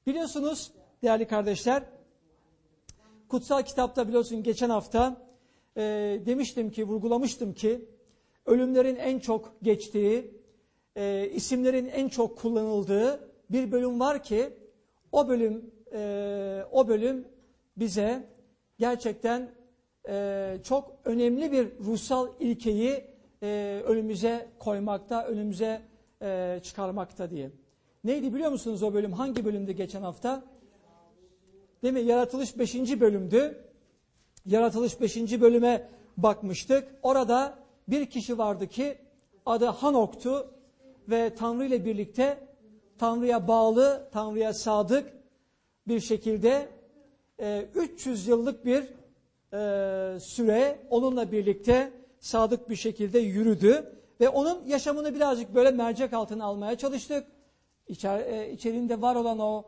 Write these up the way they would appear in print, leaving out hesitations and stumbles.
Biliyorsunuz değerli kardeşler, kutsal kitapta biliyorsun geçen hafta demiştim ki, vurgulamıştım ki ölümlerin en çok geçtiği, isimlerin en çok kullanıldığı bir bölüm var ki o bölüm bize gerçekten çok önemli bir ruhsal ilkeyi önümüze koymakta, önümüze çıkarmakta diye. Neydi biliyor musunuz o bölüm? Hangi bölümdü geçen hafta? Değil mi? Yaratılış 5. bölümdü. Yaratılış 5. bölüme bakmıştık. Orada bir kişi vardı ki adı Hanok'tu ve Tanrı ile birlikte Tanrı'ya bağlı, Tanrı'ya sadık bir şekilde 300 yıllık bir süre onunla birlikte sadık bir şekilde yürüdü ve onun yaşamını birazcık böyle mercek altına almaya çalıştık. İçeriğinde var olan o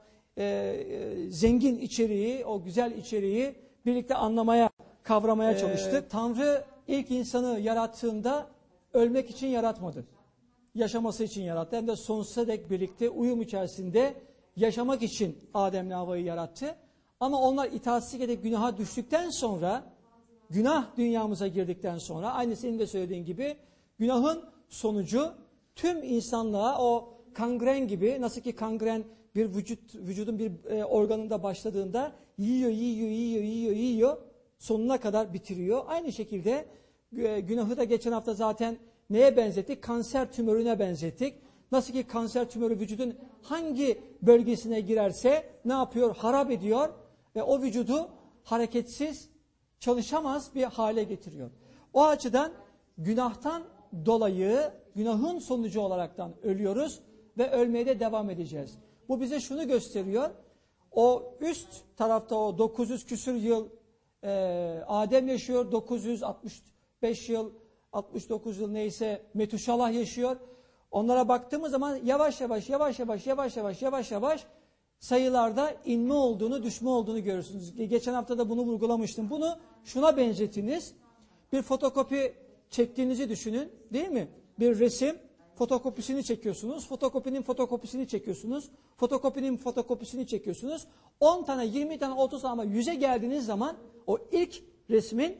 zengin içeriği, o güzel içeriği birlikte anlamaya, kavramaya çalıştık. Tanrı ilk insanı yarattığında ölmek için yaratmadı. Yaşaması için yarattı. Hem de sonsuza dek birlikte uyum içerisinde yaşamak için Adem'le Havva'yı yarattı. Ama onlar itaatsizlik edip günaha düştükten sonra, günah dünyamıza girdikten sonra, aynı senin de söylediğin gibi, günahın sonucu tüm insanlığa o kangren gibi, nasıl ki kangren bir vücudun bir organında başladığında yiyor, sonuna kadar bitiriyor. Aynı şekilde günahı da geçen hafta zaten neye benzettik? Kanser tümörüne benzettik. Nasıl ki kanser tümörü vücudun hangi bölgesine girerse ne yapıyor? Harap ediyor ve o vücudu hareketsiz, çalışamaz bir hale getiriyor. O açıdan günahtan dolayı, günahın sonucu olaraktan ölüyoruz ve ölmeye de devam edeceğiz. Bu bize şunu gösteriyor. O üst tarafta o 900 küsur yıl Adem yaşıyor, 965 yıl, 69 yıl neyse Metuşalah yaşıyor. Onlara baktığımız zaman yavaş yavaş sayılarda inme olduğunu, düşme olduğunu görürsünüz. Geçen hafta da bunu vurgulamıştım. Bunu şuna benzetiniz. Bir fotokopi çektiğinizi düşünün, değil mi? Bir resim, fotokopisini çekiyorsunuz. Fotokopinin fotokopisini çekiyorsunuz. Fotokopinin fotokopisini çekiyorsunuz. 10 tane, 20 tane, 30 tane ama 100'e geldiğiniz zaman o ilk resmin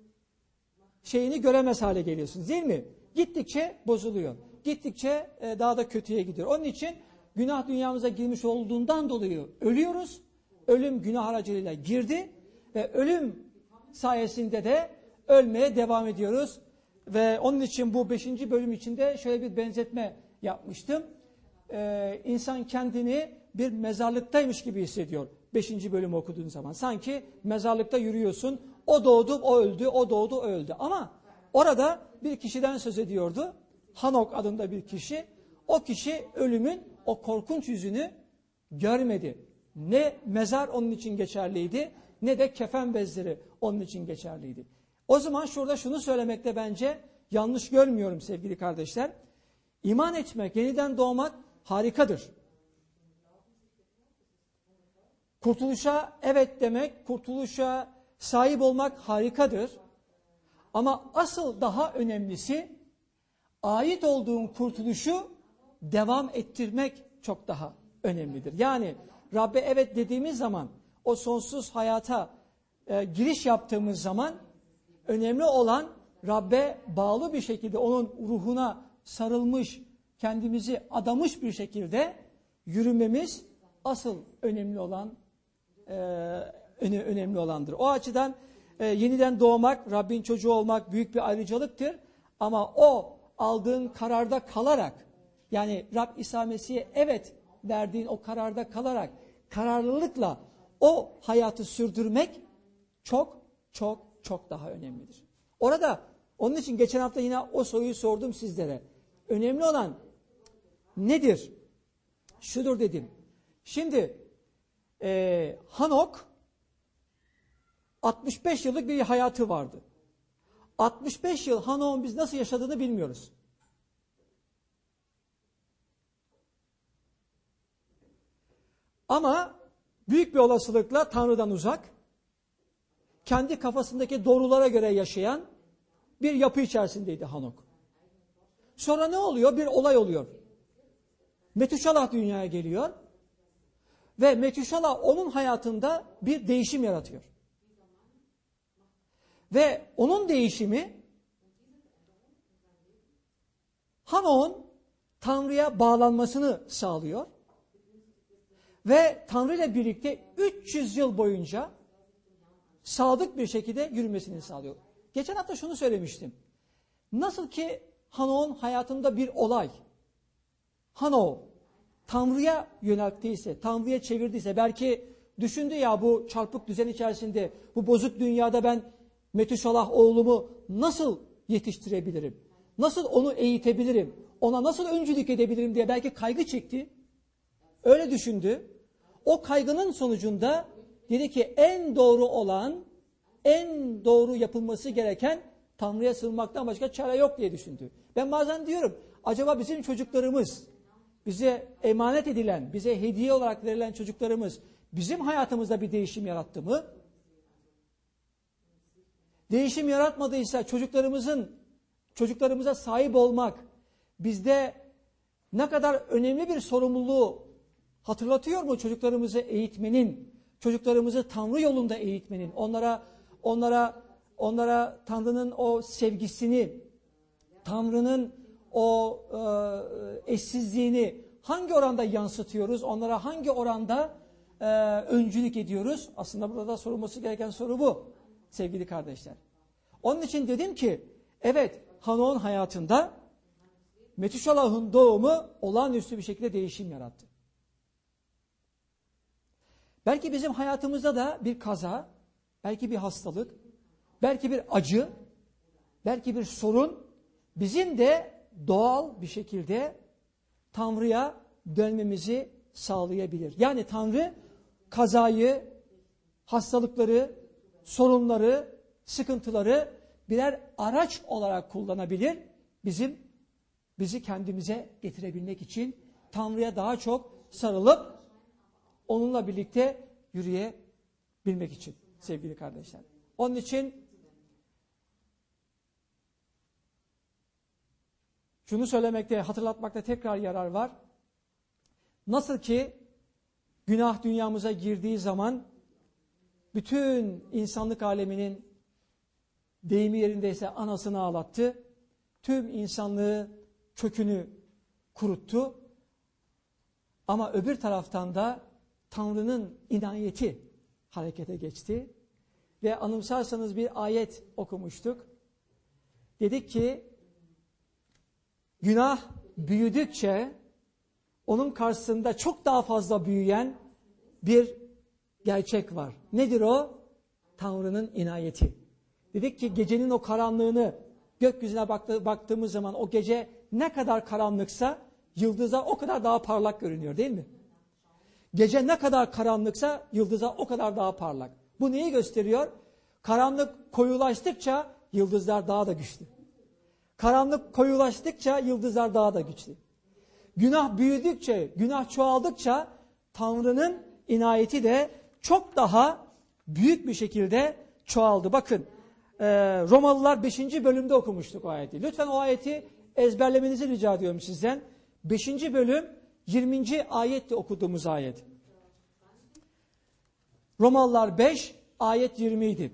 şeyini göremez hale geliyorsunuz, değil mi? Gittikçe bozuluyor. Gittikçe daha da kötüye gidiyor. Onun için günah dünyamıza girmiş olduğundan dolayı ölüyoruz. Ölüm günah aracılığıyla girdi ve ölüm sayesinde de ölmeye devam ediyoruz. Ve onun için bu 5. bölüm içinde şöyle bir benzetme yapmıştım. İnsan kendini bir mezarlıktaymış gibi hissediyor 5. bölümü okuduğun zaman. Sanki mezarlıkta yürüyorsun. O doğdu, o öldü, o doğdu, o öldü. Ama orada bir kişiden söz ediyordu. Hanok adında bir kişi. O kişi ölümün o korkunç yüzünü görmedi. Ne mezar onun için geçerliydi, ne de kefen bezleri onun için geçerliydi. O zaman şurada şunu söylemekte bence yanlış görmüyorum sevgili kardeşler. İman etmek, yeniden doğmak harikadır. Kurtuluşa evet demek, kurtuluşa sahip olmak harikadır. Ama asıl daha önemlisi ait olduğun kurtuluşu devam ettirmek çok daha önemlidir. Yani Rabbe evet dediğimiz zaman, o sonsuz hayata giriş yaptığımız zaman önemli olan Rabbe bağlı bir şekilde onun ruhuna sarılmış, kendimizi adamış bir şekilde yürümemiz asıl önemli olandır. O açıdan yeniden doğmak, Rabbin çocuğu olmak büyük bir ayrıcalıktır. Ama o aldığın kararda kalarak, yani Rab İsa Mesih'e evet verdiğin o kararda kalarak, kararlılıkla o hayatı sürdürmek çok çok çok daha önemlidir. Orada onun için geçen hafta yine o soruyu sordum sizlere. Önemli olan nedir? Şudur dedim. Şimdi Hanok 65 yıllık bir hayatı vardı. 65 yıl Hanok'un biz nasıl yaşadığını bilmiyoruz. Ama büyük bir olasılıkla Tanrı'dan uzak, kendi kafasındaki doğrulara göre yaşayan bir yapı içerisindeydi Hanok. Sonra ne oluyor? Bir olay oluyor. Metuşalah dünyaya geliyor Ve Metüşalah onun hayatında bir değişim yaratıyor. Ve onun değişimi Hano'nun Tanrı'ya bağlanmasını sağlıyor. Ve Tanrı ile birlikte 300 yıl boyunca sadık bir şekilde yürümesini sağlıyor. Geçen hafta şunu söylemiştim. Nasıl ki Hano'nun hayatında bir olay, Hano Tanrı'ya yönelttiyse, Tanrı'ya çevirdiyse, belki düşündü ya bu çarpık düzen içerisinde, bu bozuk dünyada ben Metüşalah oğlumu nasıl yetiştirebilirim? Nasıl onu eğitebilirim? Ona nasıl öncülük edebilirim diye belki kaygı çekti. Öyle düşündü. O kaygının sonucunda dedi ki en doğru olan, en doğru yapılması gereken Tanrı'ya sığınmaktan başka çare yok diye düşündü. Ben bazen diyorum, acaba bizim çocuklarımız, bize emanet edilen, bize hediye olarak verilen çocuklarımız bizim hayatımızda bir değişim yarattı mı? Değişim yaratmadıysa çocuklarımıza sahip olmak bizde ne kadar önemli bir sorumluluğu hatırlatıyor mu? Çocuklarımızı eğitmenin, çocuklarımızı Tanrı yolunda eğitmenin, onlara Tanrı'nın o sevgisini, Tanrı'nın o eşsizliğini hangi oranda yansıtıyoruz? Onlara hangi oranda öncülük ediyoruz? Aslında burada sorulması gereken soru bu sevgili kardeşler. Onun için dedim ki evet, Hano'nun hayatında Metüşalah'ın doğumu olağanüstü bir şekilde değişim yarattı. Belki bizim hayatımızda da bir kaza, belki bir hastalık, belki bir acı, belki bir sorun bizim de doğal bir şekilde Tanrı'ya dönmemizi sağlayabilir. Yani Tanrı kazayı, hastalıkları, sorunları, sıkıntıları birer araç olarak kullanabilir. Bizi kendimize getirebilmek için Tanrı'ya daha çok sarılıp onunla birlikte yürüyebilmek için sevgili kardeşler. Onun için şunu söylemekte, hatırlatmakta tekrar yarar var. Nasıl ki günah dünyamıza girdiği zaman bütün insanlık aleminin deyimi yerindeyse anasını ağlattı. Tüm insanlığı kökünü kuruttu. Ama öbür taraftan da Tanrı'nın inayeti harekete geçti. Ve anımsarsanız bir ayet okumuştuk. Dedik ki günah büyüdükçe onun karşısında çok daha fazla büyüyen bir gerçek var. Nedir o? Tanrı'nın inayeti. Dedik ki gecenin o karanlığını, gökyüzüne baktığımız zaman o gece ne kadar karanlıksa yıldızlar o kadar daha parlak görünüyor, değil mi? Gece ne kadar karanlıksa yıldızlar o kadar daha parlak. Bu neyi gösteriyor? Karanlık koyulaştıkça yıldızlar daha da güçlü. Karanlık koyulaştıkça yıldızlar daha da güçlü. Günah büyüdükçe, günah çoğaldıkça Tanrı'nın inayeti de çok daha büyük bir şekilde çoğaldı. Bakın Romalılar 5. bölümde okumuştuk o ayeti. Lütfen o ayeti ezberlemenizi rica ediyorum sizden. 5. bölüm 20. ayette okuduğumuz ayet. Romalılar 5 ayet 20 idi.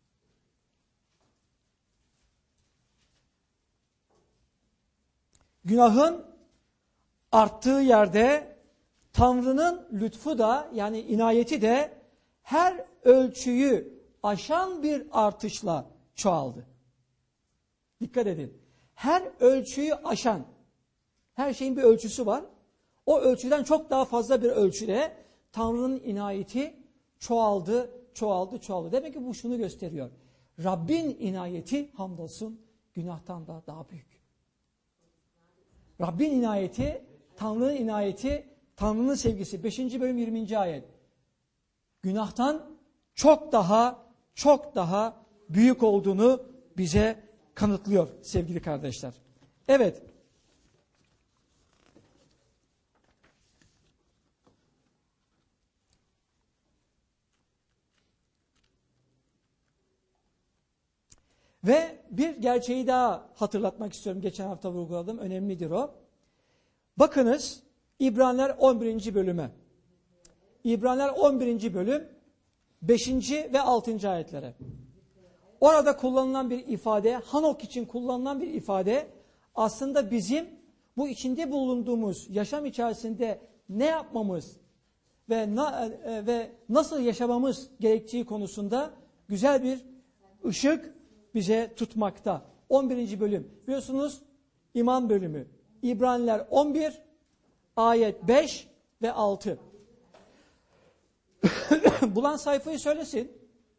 Günahın arttığı yerde Tanrı'nın lütfu da yani inayeti de her ölçüyü aşan bir artışla çoğaldı. Dikkat edin. Her ölçüyü aşan, her şeyin bir ölçüsü var. O ölçüden çok daha fazla bir ölçüde Tanrı'nın inayeti çoğaldı. Demek ki bu şunu gösteriyor. Rabbin inayeti hamdolsun günahtan da daha büyük. Rabbin inayeti, Tanrı'nın inayeti, Tanrı'nın sevgisi. 5. bölüm 20. ayet. Günahtan çok daha büyük olduğunu bize kanıtlıyor sevgili kardeşler. Evet. Ve bir gerçeği daha hatırlatmak istiyorum. Geçen hafta vurguladım. Önemlidir o. Bakınız İbraniler 11. bölüme. İbraniler 11. bölüm 5. ve 6. ayetlere. Orada kullanılan bir ifade, Hanok için kullanılan bir ifade aslında bizim bu içinde bulunduğumuz yaşam içerisinde ne yapmamız ve nasıl yaşamamız gerektiği konusunda güzel bir ışık bize tutmakta. 11. bölüm biliyorsunuz iman bölümü. İbraniler 11 ayet 5 ve 6. Bulan sayfayı söylesin.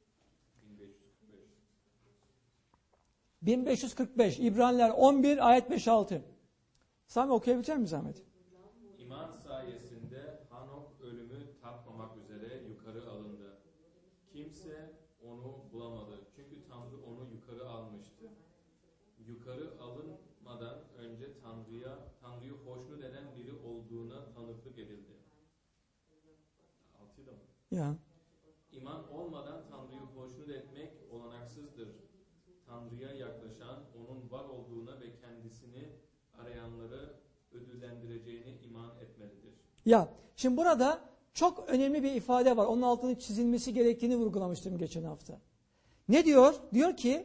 1545. İbraniler 11 ayet 5-6. Sami okuyabilecek misin Ahmet? İman sayesinde Hanok ölümü tatmamak üzere yukarı alındı. Kimse onu bulamadı. Çünkü Tanrı onu yukarı almıştı. Yukarı alınmadan önce Tanrı'yı hoşnut eden biri olduğuna tanıklık edildi. 6'da mı? Ya. İman olmadan Tanrı'yı hoşnut etmek olanaksızdır. Tanrı'ya yaklaşan, onun var olduğuna ve kendisini arayanları ödüllendireceğine iman etmelidir. Ya, şimdi burada çok önemli bir ifade var. Onun altının çizilmesi gerektiğini vurgulamıştım geçen hafta. Ne diyor? Diyor ki,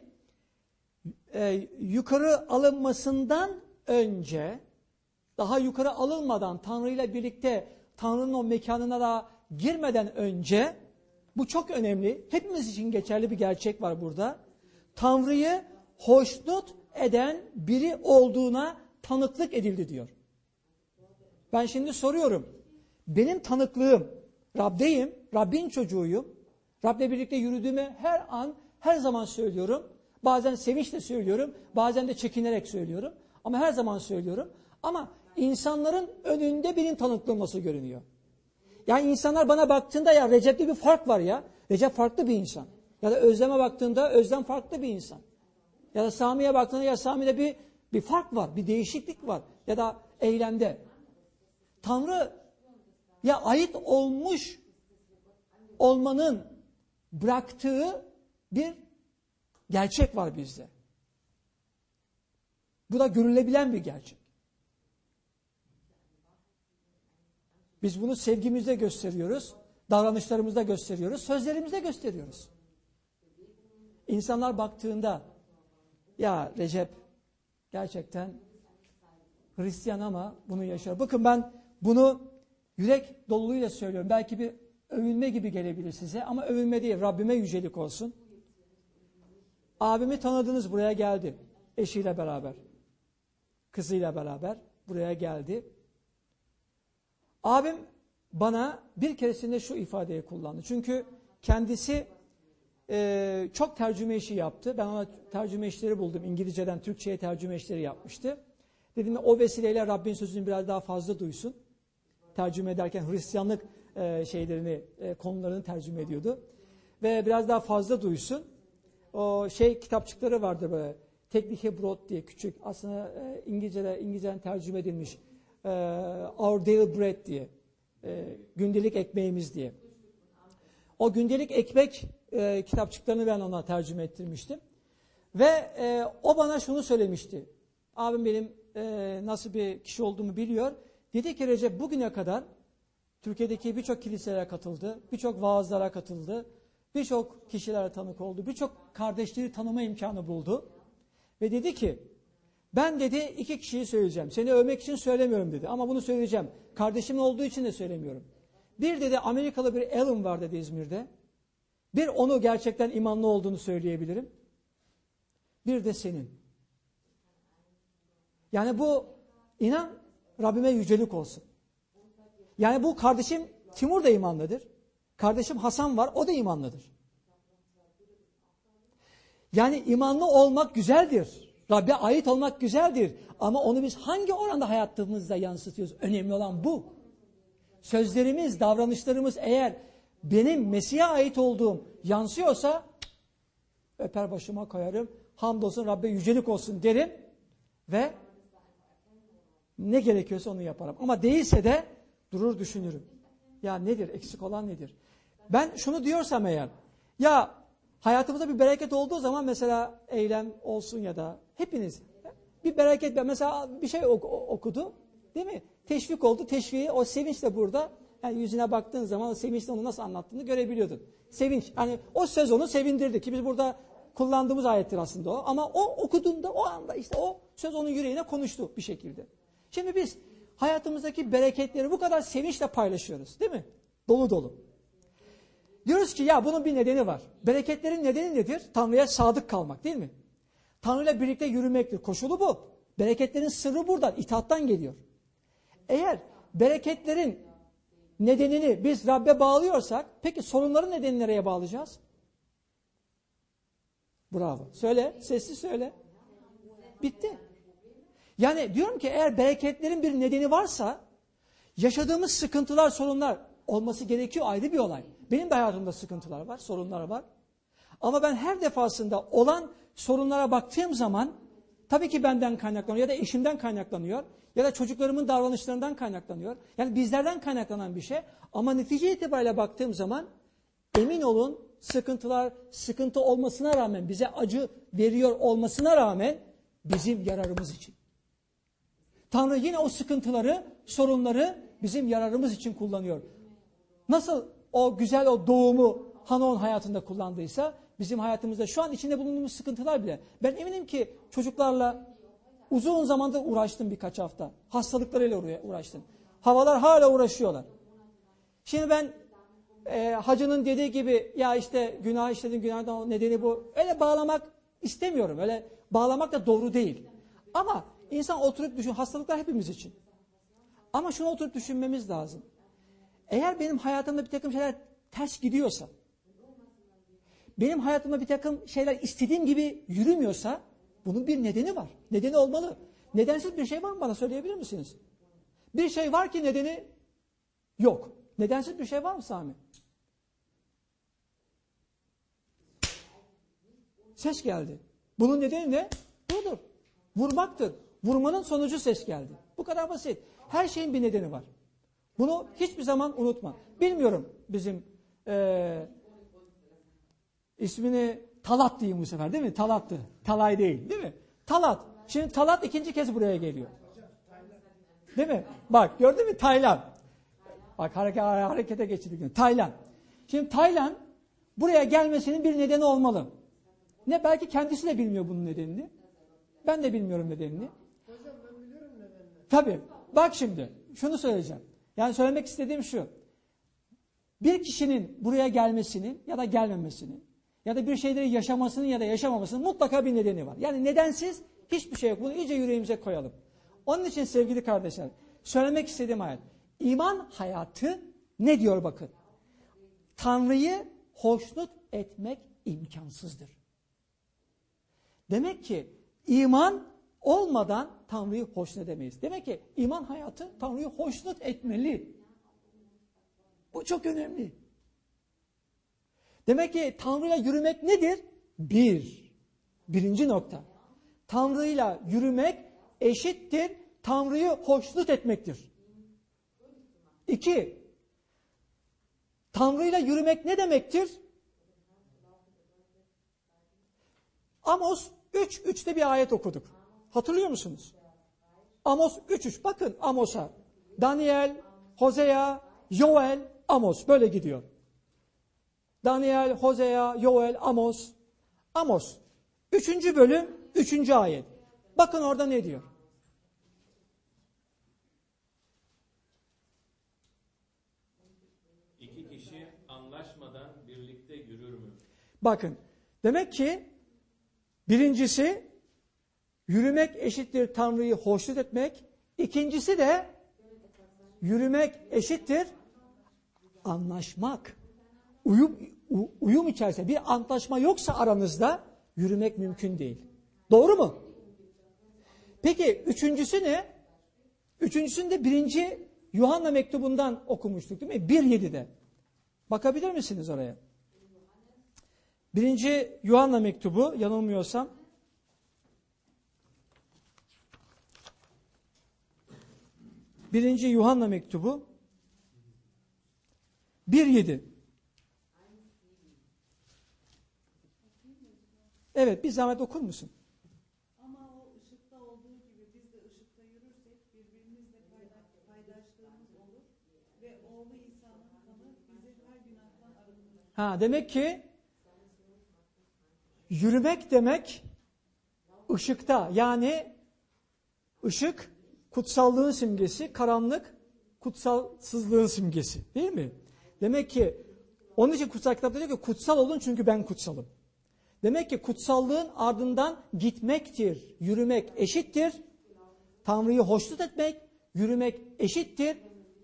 yukarı alınmasından önce, daha yukarı alınmadan, Tanrı ile birlikte Tanrı'nın o mekanına da girmeden önce, bu çok önemli, hepimiz için geçerli bir gerçek var burada. Tanrı'yı hoşnut eden biri olduğuna tanıklık edildi diyor. Ben şimdi soruyorum. Benim tanıklığım, Rab'deyim, Rabbin çocuğuyum. Rab'le birlikte yürüdüğümü her zaman söylüyorum. Bazen sevinçle söylüyorum, bazen de çekinerek söylüyorum. Ama her zaman söylüyorum. Ama insanların önünde benim tanıklığım nasıl görünüyor? Yani insanlar bana baktığında ya Recep'te bir fark var ya. Recep farklı bir insan. Ya da Özlem'e baktığında Özlem farklı bir insan. Ya da Sami'ye baktığında ya Sami'de bir fark var, bir değişiklik var. Ya da eylemde. Tanrı'ya ait olmuş olmanın bıraktığı bir gerçek var bizde. Bu da görülebilen bir gerçek. Biz bunu sevgimizde gösteriyoruz, davranışlarımızda gösteriyoruz, sözlerimizde gösteriyoruz. İnsanlar baktığında ya Recep gerçekten Hristiyan ama bunu yaşıyor. Bakın ben bunu yürek doluluğuyla söylüyorum. Belki bir övünme gibi gelebilir size ama övünme değil. Rabbime yücelik olsun. Abimi tanıdınız, buraya geldi. Eşiyle beraber. Kızıyla beraber buraya geldi. Abim bana bir keresinde şu ifadeyi kullandı. Çünkü kendisi çok tercüme işi yaptı. Ben ona tercüme işleri buldum. İngilizceden Türkçe'ye tercüme işleri yapmıştı. Dedim o vesileyle Rabbin sözünü biraz daha fazla duysun. Tercüme ederken Hristiyanlık konularını tercüme ediyordu. Ve biraz daha fazla duysun. O kitapçıkları vardı böyle. Teknik Brot diye küçük. Aslında İngilizceden tercüme edilmiş. Our Daily Bread diye. Gündelik ekmeğimiz diye. O gündelik ekmek kitapçıklarını ben ona tercüme ettirmiştim. Ve o bana şunu söylemişti. Abim benim nasıl bir kişi olduğumu biliyor. Dedi ki Recep bugüne kadar Türkiye'deki birçok kiliselere katıldı. Birçok vaazlara katıldı. Birçok kişilere tanık oldu. Birçok kardeşleri tanıma imkanı buldu. Ve dedi ki ben dedi 2 kişiyi söyleyeceğim. Seni övmek için söylemiyorum dedi. Ama bunu söyleyeceğim. Kardeşimin olduğu için de söylemiyorum. Bir dedi Amerikalı bir Alan var dedi İzmir'de. Bir onu gerçekten imanlı olduğunu söyleyebilirim. Bir de senin. Yani bu inan Rabbime yücelik olsun. Yani bu kardeşim Timur da imanlıdır. Kardeşim Hasan var, o da imanlıdır. Yani imanlı olmak güzeldir. Rabbe ait olmak güzeldir. Ama onu biz hangi oranda hayatımızda yansıtıyoruz? Önemli olan bu. Sözlerimiz, davranışlarımız eğer benim Mesih'e ait olduğum yansıyorsa öper başıma koyarım. Hamdolsun Rabbe yücelik olsun derim ve ne gerekiyorsa onu yaparım. Ama değilse de durur düşünürüm. Ya nedir? Eksik olan nedir? Ben şunu diyorsam eğer, ya hayatımızda bir bereket olduğu zaman mesela eylem olsun ya da hepiniz bir bereket, mesela bir şey okudu değil mi? Teşvik oldu. Teşviği o sevinçle burada Yani yüzüne baktığın zaman o sevinçle onu nasıl anlattığını görebiliyordun. Sevinç. Hani o söz onu sevindirdi ki biz burada kullandığımız ayettir aslında o. Ama o okuduğunda o anda işte o söz onun yüreğine konuştu bir şekilde. Şimdi biz hayatımızdaki bereketleri bu kadar sevinçle paylaşıyoruz, değil mi? Dolu dolu. Diyoruz ki ya bunun bir nedeni var. Bereketlerin nedeni nedir? Tanrı'ya sadık kalmak, değil mi? Tanrı'yla birlikte yürümektir. Koşulu bu. Bereketlerin sırrı buradan, itaattan geliyor. Eğer bereketlerin nedenini biz Rab'be bağlıyorsak, peki sorunların nedenini nereye bağlayacağız? Bravo. Söyle, sessiz söyle. Bitti. Yani diyorum ki eğer bereketlerin bir nedeni varsa, yaşadığımız sıkıntılar, sorunlar olması gerekiyor, ayrı bir olay. Benim de hayatımda sıkıntılar var, sorunlar var. Ama ben her defasında olan sorunlara baktığım zaman, tabii ki benden kaynaklanıyor ya da eşimden kaynaklanıyor ya da çocuklarımın davranışlarından kaynaklanıyor. Yani bizlerden kaynaklanan bir şey. Ama netice itibariyle baktığım zaman emin olun sıkıntılar, sıkıntı olmasına rağmen, bize acı veriyor olmasına rağmen bizim yararımız için. Tanrı yine o sıkıntıları, sorunları bizim yararımız için kullanıyor. Nasıl o güzel o doğumu Hanon hayatında kullandıysa, bizim hayatımızda şu an içinde bulunduğumuz sıkıntılar bile. Ben eminim ki çocuklarla uzun zamandır uğraştım birkaç hafta. Hastalıklarıyla uğraştım. Havalar hala uğraşıyorlar. Şimdi ben hacının dediği gibi ya işte günah işledin, günahdan nedeni bu. Öyle bağlamak istemiyorum. Öyle bağlamak da doğru değil. Ama insan oturup düşün, hastalıklar hepimiz için. Ama şunu oturup düşünmemiz lazım. Eğer benim hayatımda bir takım şeyler ters gidiyorsa, benim hayatımda bir takım şeyler istediğim gibi yürümüyorsa, bunun bir nedeni var. Nedeni olmalı. Nedensiz bir şey var mı, bana söyleyebilir misiniz? Bir şey var ki nedeni yok. Nedensiz bir şey var mı Sami? Ses geldi. Bunun nedeni ne? Budur. Vurmaktır. Vurmanın sonucu ses geldi. Bu kadar basit. Her şeyin bir nedeni var. Bunu hiçbir zaman unutma. Bilmiyorum bizim ismini Talat diyeyim bu sefer, değil mi? Talat'tı. Talay değil mi? Talat. Şimdi Talat ikinci kez buraya geliyor. Değil mi? Bak gördün mü Taylan? Bak harekete geçirdik. Taylan. Şimdi Taylan buraya gelmesinin bir nedeni olmalı. Ne belki kendisi de bilmiyor bunun nedenini. Ben de bilmiyorum nedenini. Hocam ben biliyorum nedenini. Tabii. Bak şimdi şunu söyleyeceğim. Yani söylemek istediğim şu. Bir kişinin buraya gelmesinin ya da gelmemesinin ya da bir şeyleri yaşamasının ya da yaşamamasının mutlaka bir nedeni var. Yani nedensiz hiçbir şey yok. Bunu iyice yüreğimize koyalım. Onun için sevgili kardeşler, söylemek istediğim ayet. İman hayatı ne diyor bakın? Tanrı'yı hoşnut etmek imkansızdır. Demek ki iman olmadan Tanrı'yı hoşnut edemeyiz. Demek ki iman hayatı Tanrı'yı hoşnut etmeli. Bu çok önemli. Demek ki Tanrı'yla yürümek nedir? Birinci nokta. Tanrı'yla yürümek eşittir Tanrı'yı hoşnut etmektir. 2. Tanrı'yla yürümek ne demektir? Amos 3.3'te bir ayet okuduk. Hatırlıyor musunuz? Amos 3.3. Bakın Amos'a. Daniel, Hosea, Yoel, Amos. Böyle gidiyor. Daniel, Hosea, Yoel, Amos. Amos. 3. bölüm, 3. ayet. Bakın orada ne diyor? İki kişi anlaşmadan birlikte yürür mü? Bakın. Demek ki birincisi yürümek eşittir Tanrı'yı hoşnut etmek. İkincisi de yürümek eşittir anlaşmak. Uyum içerisinde bir antlaşma yoksa aranızda yürümek mümkün değil. Doğru mu? Peki üçüncüsü ne? Üçüncüsünü de 1. Yuhanna mektubundan okumuştuk değil mi? 1.7'de. Bakabilir misiniz oraya? 1. Yuhanna mektubu yanılmıyorsam. Birinci Yuhanna mektubu 1.7. Evet, bir zahmet okur musun? Ama o ışıkta olduğu gibi biz de ışıkta yürürsek birbirimizle paydaşlığımız olur ve oğlu Demek ki yürümek demek ışıkta. Yani ışık kutsallığın simgesi, karanlık kutsalsızlığın simgesi. Değil mi? Demek ki onun için kutsal kitapta diyor ki kutsal olun çünkü ben kutsalım. Demek ki kutsallığın ardından gitmektir. Yürümek eşittir. Tanrı'yı hoşnut etmek, yürümek eşittir.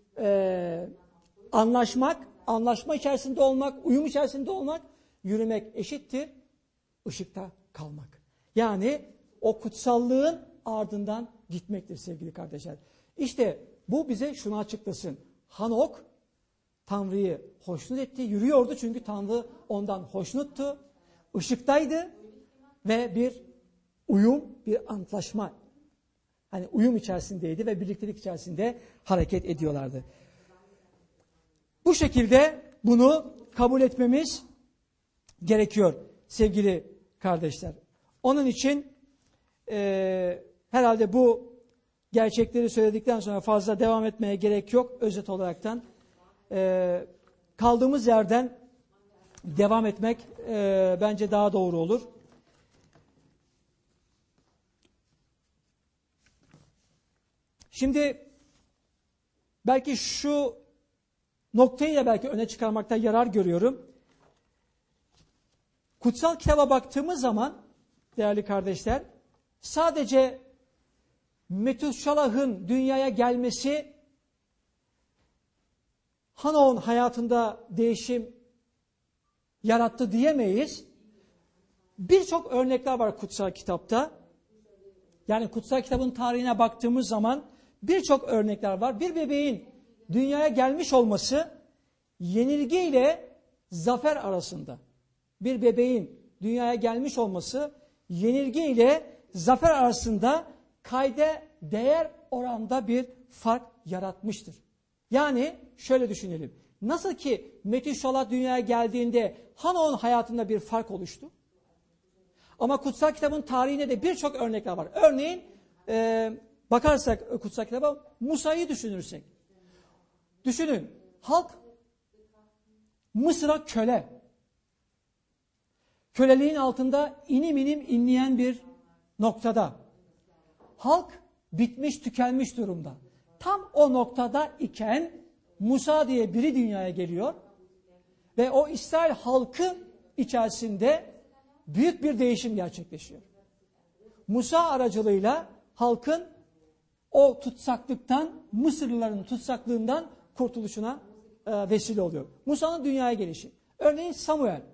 Anlaşma içerisinde olmak, uyum içerisinde olmak, yürümek eşittir. Işıkta kalmak. Yani o kutsallığın ardından gitmektir sevgili kardeşler. İşte bu bize şunu açıklasın. Hanok Tanrı'yı hoşnut etti, yürüyordu çünkü Tanrı ondan hoşnuttu. Işıktaydı ve bir uyum, bir antlaşma, hani uyum içerisindeydi ve birliktelik içerisinde hareket ediyorlardı. Bu şekilde bunu kabul etmemiz gerekiyor sevgili kardeşler. Onun için herhalde bu gerçekleri söyledikten sonra fazla devam etmeye gerek yok. Özet olaraktan kaldığımız yerden devam etmek bence daha doğru olur. Şimdi belki şu noktayı da belki öne çıkarmakta yarar görüyorum. Kutsal kitaba baktığımız zaman değerli kardeşler, sadece Metuşalah'ın dünyaya gelmesi Hanok'un hayatında değişim yarattı diyemeyiz. Birçok örnekler var kutsal kitapta. Yani kutsal kitabın tarihine baktığımız zaman birçok örnekler var. Bir bebeğin dünyaya gelmiş olması yenilgi ile zafer arasında. Bir bebeğin dünyaya gelmiş olması yenilgi ile zafer arasında kayda değer oranda bir fark yaratmıştır. Yani şöyle düşünelim. Nasıl ki Metuşalah dünyaya geldiğinde Hanok'un hayatında bir fark oluştu. Ama kutsal kitabın tarihinde de birçok örnekler var. Örneğin bakarsak kutsal kitaba Musa'yı düşünürsek. Düşünün, halk Mısır'a köle. Köleliğin altında inim inim inleyen bir noktada. Halk bitmiş, tükenmiş durumda. Tam o noktada iken Musa diye biri dünyaya geliyor ve o İsrail halkı içerisinde büyük bir değişim gerçekleşiyor. Musa aracılığıyla halkın o tutsaklıktan, Mısırlıların tutsaklığından kurtuluşuna vesile oluyor. Musa'nın dünyaya gelişi. Örneğin Samuel.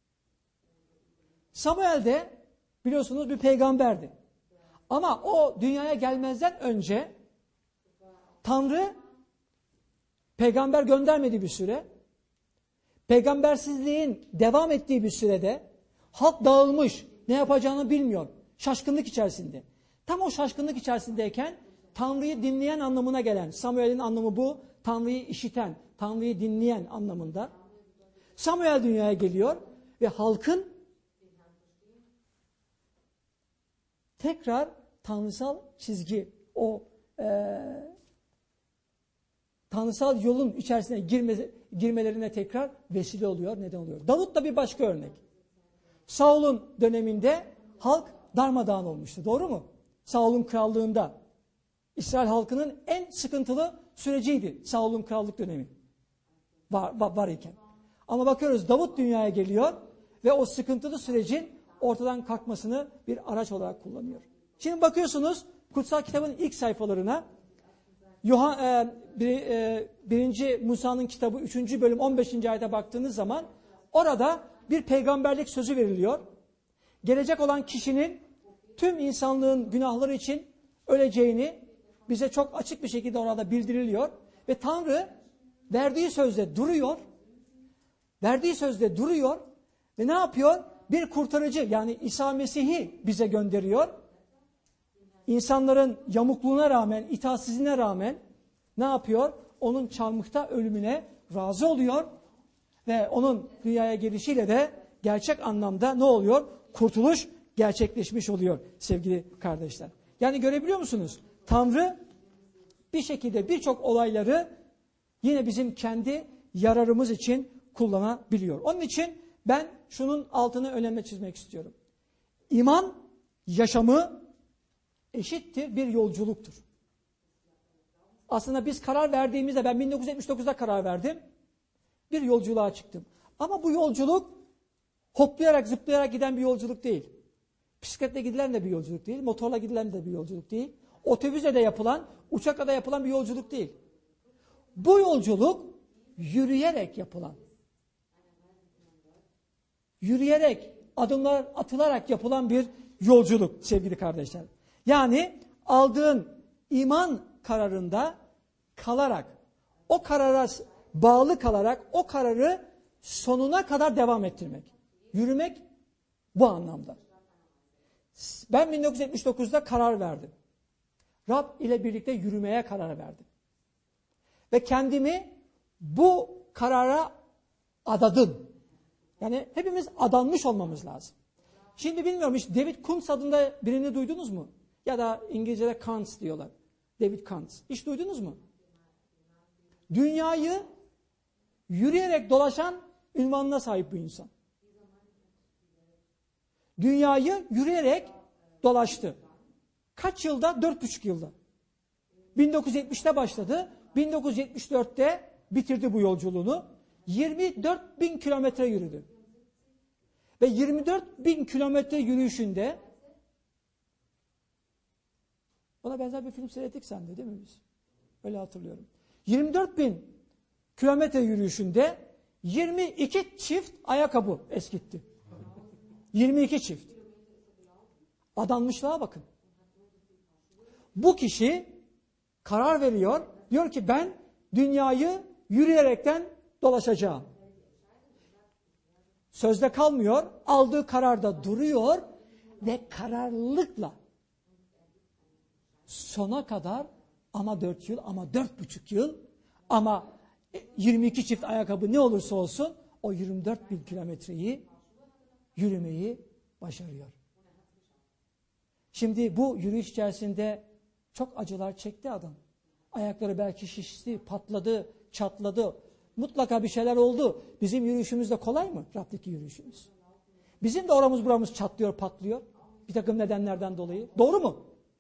Samuel de biliyorsunuz bir peygamberdi. Ama o dünyaya gelmezden önce Tanrı peygamber göndermediği bir süre, peygambersizliğin devam ettiği bir sürede halk dağılmış, ne yapacağını bilmiyor, şaşkınlık içerisinde. Tam o şaşkınlık içerisindeyken Tanrı'yı dinleyen anlamına gelen, Samuel'in anlamı bu, Tanrı'yı işiten, Tanrı'yı dinleyen anlamında. Samuel dünyaya geliyor ve halkın tekrar tanrısal çizgi, o tanrısal yolun içerisine girmelerine tekrar vesile oluyor, neden oluyor. Davut da bir başka örnek. Saul'un döneminde halk darmadağın olmuştu, doğru mu? Saul'un krallığında. İsrail halkının en sıkıntılı süreciydi Saul'un krallık dönemi var iken. Ama bakıyoruz Davut dünyaya geliyor ve o sıkıntılı sürecin ortadan kalkmasını bir araç olarak kullanıyor. Şimdi bakıyorsunuz kutsal kitabın ilk sayfalarına 1. Musa'nın kitabı 3. bölüm 15. ayete baktığınız zaman orada bir peygamberlik sözü veriliyor. Gelecek olan kişinin tüm insanlığın günahları için öleceğini bize çok açık bir şekilde orada bildiriliyor. Ve Tanrı verdiği sözde duruyor. Verdiği sözde duruyor ve ne yapıyor? Bir kurtarıcı yani İsa Mesih'i bize gönderiyor. İnsanların yamukluğuna rağmen, itaatsizliğine rağmen ne yapıyor? Onun çarmıhta ölümüne razı oluyor ve onun dünyaya gelişiyle de gerçek anlamda ne oluyor? Kurtuluş gerçekleşmiş oluyor sevgili kardeşler. Yani görebiliyor musunuz? Tanrı bir şekilde birçok olayları yine bizim kendi yararımız için kullanabiliyor. Onun için ben şunun altını önemli çizmek istiyorum. İman yaşamı eşittir bir yolculuktur. Aslında biz karar verdiğimizde, ben 1979'da karar verdim, bir yolculuğa çıktım. Ama bu yolculuk hoplayarak zıplayarak giden bir yolculuk değil. Bisikletle gidilen de bir yolculuk değil, motorla gidilen de bir yolculuk değil. Otobüsle de yapılan, uçakla da yapılan bir yolculuk değil. Bu yolculuk yürüyerek yapılan, yürüyerek, adımlar atılarak yapılan bir yolculuk sevgili kardeşler. Yani aldığın iman kararında kalarak, o karara bağlı kalarak o kararı sonuna kadar devam ettirmek. Yürümek bu anlamda. Ben 1979'da karar verdim. Rab ile birlikte yürümeye karar verdim. Ve kendimi bu karara adadım. Yani hepimiz adanmış olmamız lazım. Şimdi bilmiyorum, hiç David Kuntz adında birini duydunuz mu? Ya da İngilizce'de Kuntz diyorlar. David Kuntz. Hiç duydunuz mu? Dünyayı yürüyerek dolaşan ünvanına sahip bir insan. Dünyayı yürüyerek dolaştı. Kaç yılda? 4,5 yılda. 1970'te başladı. 1974'te bitirdi bu yolculuğunu. 24.000 kilometre yürüdü. Ve 24.000 kilometre yürüyüşünde, ona benzer bir film seyrettik sende değil mi biz? Öyle hatırlıyorum. 24.000 kilometre yürüyüşünde 22 çift ayakkabı eskitti. 22 çift. Adanmışlığa bakın. Bu kişi karar veriyor. Diyor ki ben dünyayı yürüyerekten dolaşacağım. Sözde kalmıyor. Aldığı kararda duruyor ve kararlılıkla sona kadar, ama 4 yıl, ama 4,5 yıl, ama 22 çift ayakkabı ne olursa olsun o 24.000 kilometreyi yürümeyi başarıyor. Şimdi bu yürüyüş içerisinde çok acılar çekti adam. Ayakları belki şişti, patladı, çatladı. Mutlaka bir şeyler oldu. Bizim yürüyüşümüz de kolay mı? Rab'daki yürüyüşümüz. Bizim de oramız buramız çatlıyor, patlıyor. Bir takım nedenlerden dolayı. Doğru mu?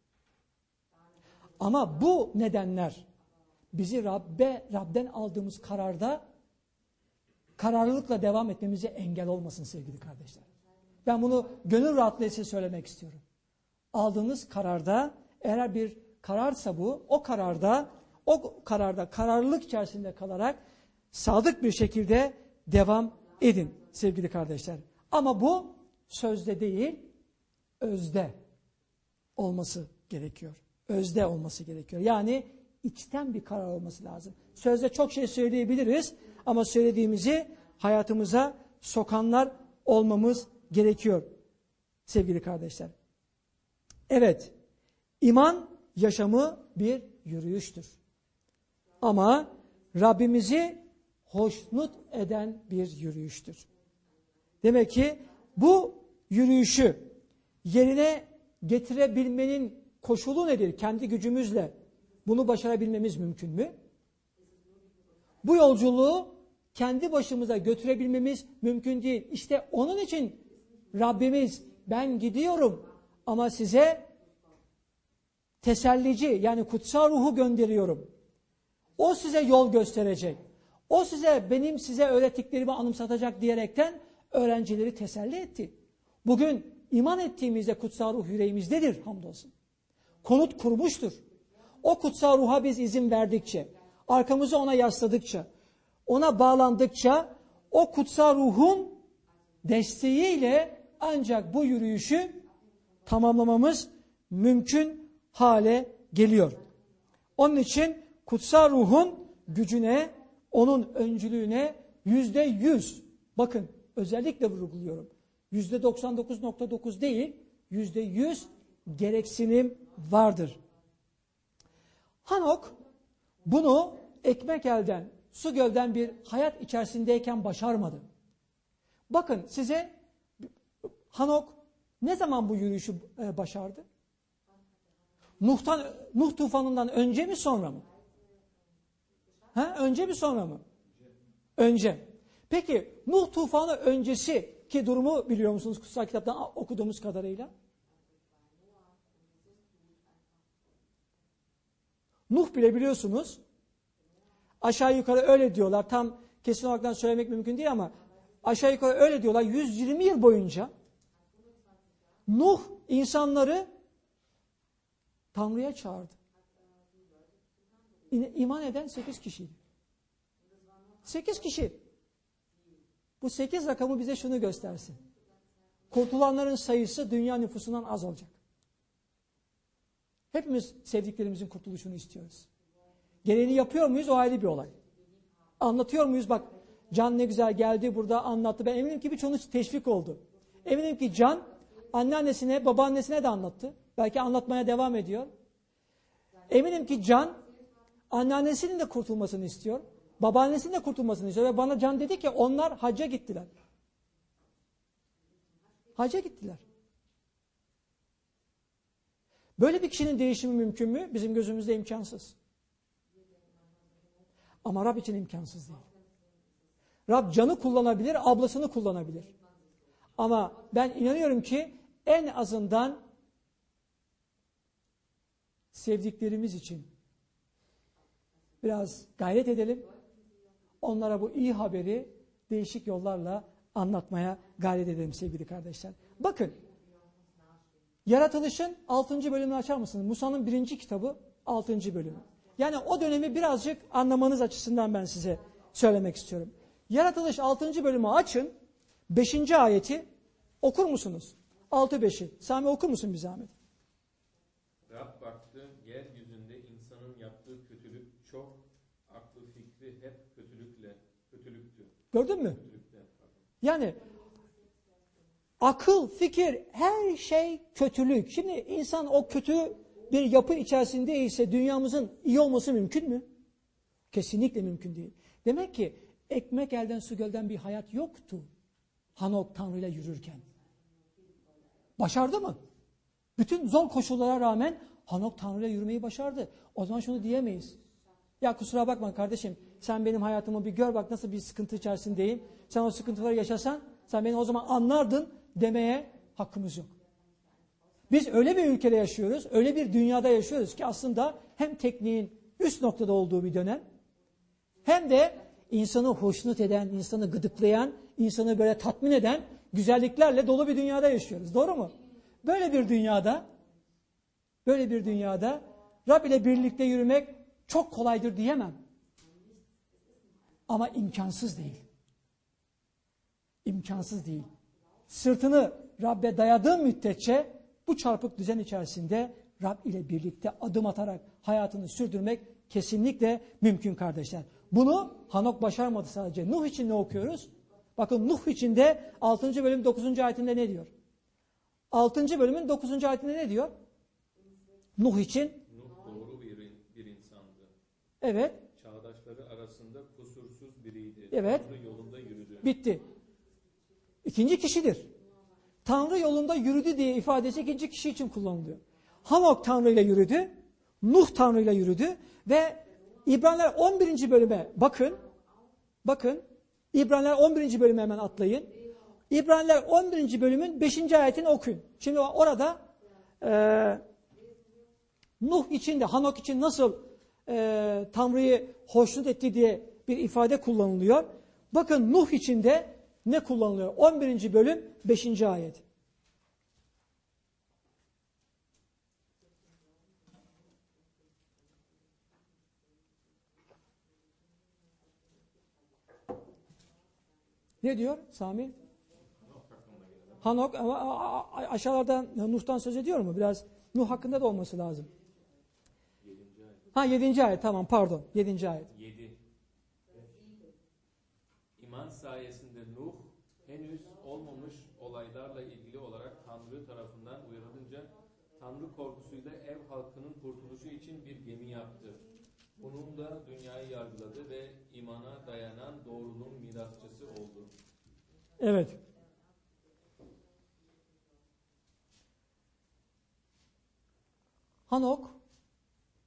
Ama bu nedenler bizi Rab'den aldığımız kararda kararlılıkla devam etmemize engel olmasın sevgili kardeşler. Ben bunu gönül rahatlığıyla size söylemek istiyorum. Aldığınız kararda, eğer bir kararsa bu, o kararda kararlılık içerisinde kalarak sadık bir şekilde devam edin sevgili kardeşler. Ama bu sözde değil, özde olması gerekiyor. Özde olması gerekiyor. Yani içten bir karar olması lazım. Sözde çok şey söyleyebiliriz ama söylediğimizi hayatımıza sokanlar olmamız gerekiyor sevgili kardeşler. Evet, iman yaşamı bir yürüyüştür. Ama Rabbimizi hoşnut eden bir yürüyüştür. Demek ki bu yürüyüşü yerine getirebilmenin koşulu nedir? Kendi gücümüzle bunu başarabilmemiz mümkün mü? Bu yolculuğu kendi başımıza götürebilmemiz mümkün değil. İşte onun için Rabbimiz, ben gidiyorum ama size tesellici, yani kutsal ruhu gönderiyorum. O size yol gösterecek. O benim size öğrettiklerimi anımsatacak diyerekten öğrencileri teselli etti. Bugün iman ettiğimizde kutsal ruh yüreğimizdedir hamdolsun. Konut kurmuştur. O kutsal ruha biz izin verdikçe, arkamızı ona yasladıkça, ona bağlandıkça o kutsal ruhun desteğiyle ancak bu yürüyüşü tamamlamamız mümkün hale geliyor. Onun için kutsal ruhun gücüne, onun öncülüğüne %100, bakın özellikle vurguluyorum, %99,9 değil, %100 gereksinim vardır. Hanok bunu ekmek elden, su gölden bir hayat içerisindeyken başarmadı. Bakın size Hanok ne zaman bu yürüyüşü başardı? Nuh tufanından önce mi sonra mı? Önce mi sonra mı? Önce. Peki Nuh tufanı öncesi ki durumu biliyor musunuz kutsal kitaptan okuduğumuz kadarıyla? Nuh bile biliyorsunuz aşağı yukarı öyle diyorlar. Tam kesin olarak söylemek mümkün değil ama aşağı yukarı öyle diyorlar. 120 yıl boyunca Nuh insanları Tanrı'ya çağırdı. İman eden 8 kişiydi. 8 kişi. Bu 8 rakamı bize şunu göstersin. Kurtulanların sayısı dünya nüfusundan az olacak. Hepimiz sevdiklerimizin kurtuluşunu istiyoruz. Gereğini yapıyor muyuz? O ayrı bir olay. Anlatıyor muyuz? Bak Can ne güzel geldi burada anlattı. Ben eminim ki birçoğunuz teşvik oldu. Eminim ki Can anneannesine, babaannesine de anlattı. Belki anlatmaya devam ediyor. Eminim ki Can anneannesinin de kurtulmasını istiyor. Babaannesinin de kurtulmasını istiyor. Ve bana Can dedi ki onlar hacca gittiler. Hacca gittiler. Böyle bir kişinin değişimi mümkün mü? Bizim gözümüzde imkansız. Ama Rab için imkansız değil. Rab Can'ı kullanabilir, ablasını kullanabilir. Ama ben inanıyorum ki en azından sevdiklerimiz için biraz gayret edelim. Onlara bu iyi haberi değişik yollarla anlatmaya gayret edelim sevgili kardeşler. Bakın, Yaratılış'ın 6. bölümünü açar mısınız? Musa'nın 1. kitabı 6. bölümü. Yani o dönemi birazcık anlamanız açısından ben size söylemek istiyorum. Yaratılış 6. bölümü açın, 5. ayeti okur musunuz? 6-5'i. Sami okur musun bir zahmet? Rab baktı, yeryüzünde insanın yaptığı kötülük çok, aklı fikri hep kötülüktü. Gördün mü? Yani akıl, fikir, her şey kötülük. Şimdi insan o kötü bir yapı içerisindeyse dünyamızın iyi olması mümkün mü? Kesinlikle mümkün değil. Demek ki ekmek elden su gölden bir hayat yoktu. Hanok Tanrı'yla yürürken. Başardı mı? Bütün zor koşullara rağmen Hanok Tanrı'yla yürümeyi başardı. O zaman şunu diyemeyiz. Ya kusura bakma kardeşim, sen benim hayatımı bir gör bak nasıl bir sıkıntı içerisindeyim. Sen o sıkıntıları yaşasan, sen beni o zaman anlardın demeye hakkımız yok. Biz öyle bir ülkede yaşıyoruz, öyle bir dünyada yaşıyoruz ki aslında hem tekniğin üst noktada olduğu bir dönem, hem de insanı hoşnut eden, insanı gıdıklayan, insanı böyle tatmin eden güzelliklerle dolu bir dünyada yaşıyoruz. Doğru mu? Böyle bir dünyada Rab ile birlikte yürümek çok kolaydır diyemem. Ama imkansız değil. İmkansız değil. Sırtını Rab'be dayadığın müddetçe bu çarpık düzen içerisinde Rab ile birlikte adım atarak hayatını sürdürmek kesinlikle mümkün kardeşler. Bunu Hanok başarmadı sadece. Nuh için ne okuyoruz? Bakın Nuh için de 6. bölüm 9. ayetinde ne diyor? 6. bölümün 9. ayetinde ne diyor? Nuh için? Nuh doğru bir insandı. Evet. Çağdaşları arasında kusursuz biriydi. Evet. Tanrı yolunda yürüdü. Bitti. İkinci kişidir. Tanrı yolunda yürüdü diye ifadesi ikinci kişi için kullanılıyor. Hanok Tanrı ile yürüdü. Nuh Tanrı ile yürüdü. Ve İbraniler 11. bölüme bakın. Bakın. İbraniler 11. bölüme hemen atlayın. İbraniler 11. bölümün 5. ayetini okuyun. Şimdi orada Nuh için de Hanok için nasıl Tanrı'yı hoşnut etti diye bir ifade kullanılıyor. Bakın Nuh için de ne kullanılıyor? 11. bölüm 5. ayet. Ne diyor Sami? Hanok ama aşağılarda Nuh'tan söz ediyor mu? Biraz Nuh hakkında da olması lazım. 7. ayet tamam pardon 7. ayet. 7. İman sayesinde Nuh henüz olmamış olaylarla ilgili olarak Tanrı tarafından uyarılınca Tanrı korkusuyla ev halkının kurtuluşu için bir gemi yaptı. Bununla dünyayı yargıladı ve imana dayanan doğruluğun mirasçısı oldu. Evet. Hanok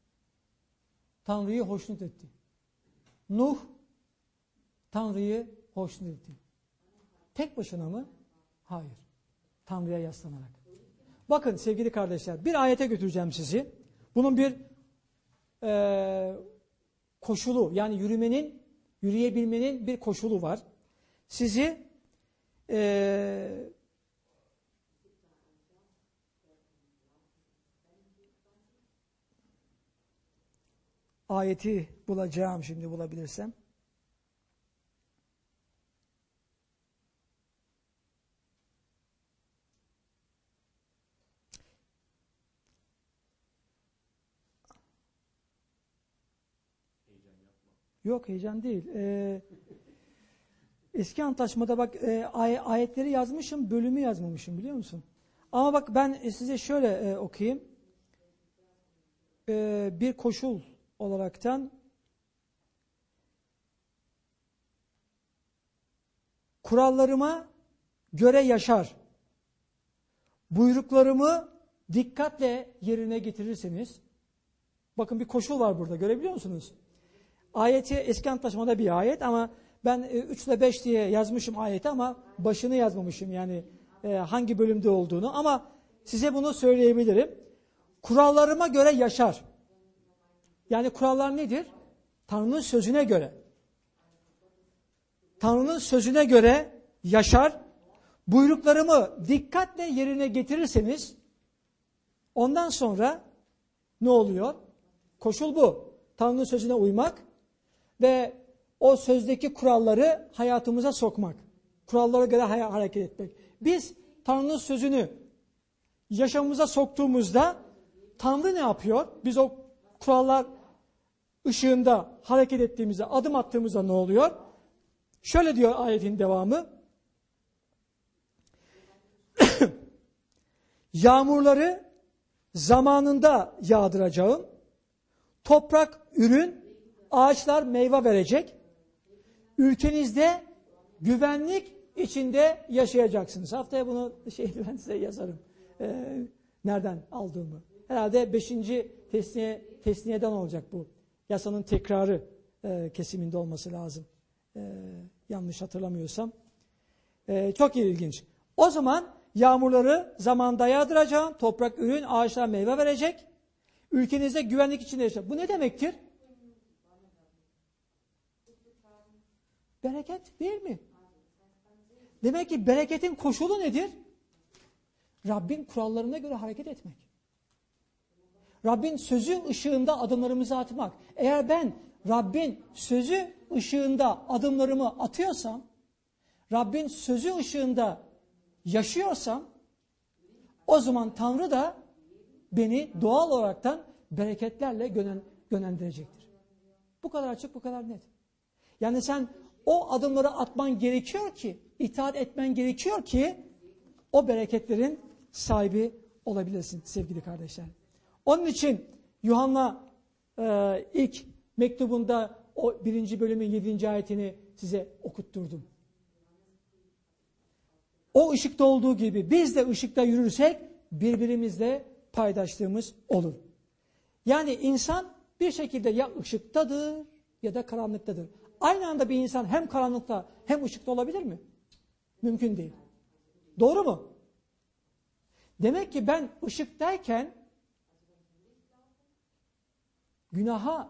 Tanrı'yı hoşnut etti. Nuh Tanrı'yı hoşnut ettiği. Tek başına mı? Hayır. Tanrı'ya yaslanarak. Bakın sevgili kardeşler, bir ayete götüreceğim sizi. Bunun bir koşulu, yani yürüyebilmenin bir koşulu var. Sizi ayeti bulacağım şimdi, bulabilirsem. Yok, heyecan değil. Eski antlaşmada bak ayetleri yazmışım, bölümü yazmamışım, biliyor musun? Ama bak ben size şöyle okuyayım. Bir koşul olaraktan kurallarıma göre yaşar. Buyruklarımı dikkatle yerine getirirsiniz. Bakın bir koşul var burada, görebiliyor musunuz? Ayeti eski antlaşmada bir ayet ama ben 3 ile 5 diye yazmışım ayeti ama başını yazmamışım, yani hangi bölümde olduğunu, ama size bunu söyleyebilirim. Kurallarıma göre yaşar. Yani kurallar nedir? Tanrı'nın sözüne göre. Tanrı'nın sözüne göre yaşar. Buyruklarımı dikkatle yerine getirirseniz ondan sonra ne oluyor? Koşul bu. Tanrı'nın sözüne uymak ve o sözdeki kuralları hayatımıza sokmak. Kurallara göre hareket etmek. Biz Tanrı'nın sözünü yaşamımıza soktuğumuzda Tanrı ne yapıyor? Biz o kurallar ışığında hareket ettiğimizde, adım attığımızda ne oluyor? Şöyle diyor ayetin devamı. Yağmurları zamanında yağdıracağım. Toprak ürün, ağaçlar meyve verecek. Ülkenizde güvenlik içinde yaşayacaksınız. Haftaya bunu ben size yazarım. Nereden aldığımı. Herhalde 5. tesniyeden olacak bu. Yasanın tekrarı kesiminde olması lazım. Yanlış hatırlamıyorsam. Çok ilginç. O zaman yağmurları zamanda yağdıracağım. Toprak ürün, ağaçlar meyve verecek. Ülkenizde güvenlik içinde yaşayacak. Bu ne demektir? Bereket değil mi? Demek ki bereketin koşulu nedir? Rabbin kurallarına göre hareket etmek. Rabbin sözü ışığında adımlarımızı atmak. Eğer ben Rabbin sözü ışığında adımlarımı atıyorsam, Rabbin sözü ışığında yaşıyorsam, o zaman Tanrı da beni doğal olaraktan bereketlerle yönlendirecektir. Bu kadar açık, bu kadar net. Yani sen o adımları atman gerekiyor ki, itaat etmen gerekiyor ki o bereketlerin sahibi olabilirsin sevgili kardeşler. Onun için Yuhanna ilk mektubunda o 1. bölümün 7. ayetini size okutturdum. O ışıkta olduğu gibi biz de ışıkta yürürsek birbirimizle paydaşlığımız olur. Yani insan bir şekilde ya ışıktadır ya da karanlıktadır. Aynı anda bir insan hem karanlıkta hem ışıkta olabilir mi? Mümkün değil. Doğru mu? Demek ki ben ışıktayken günah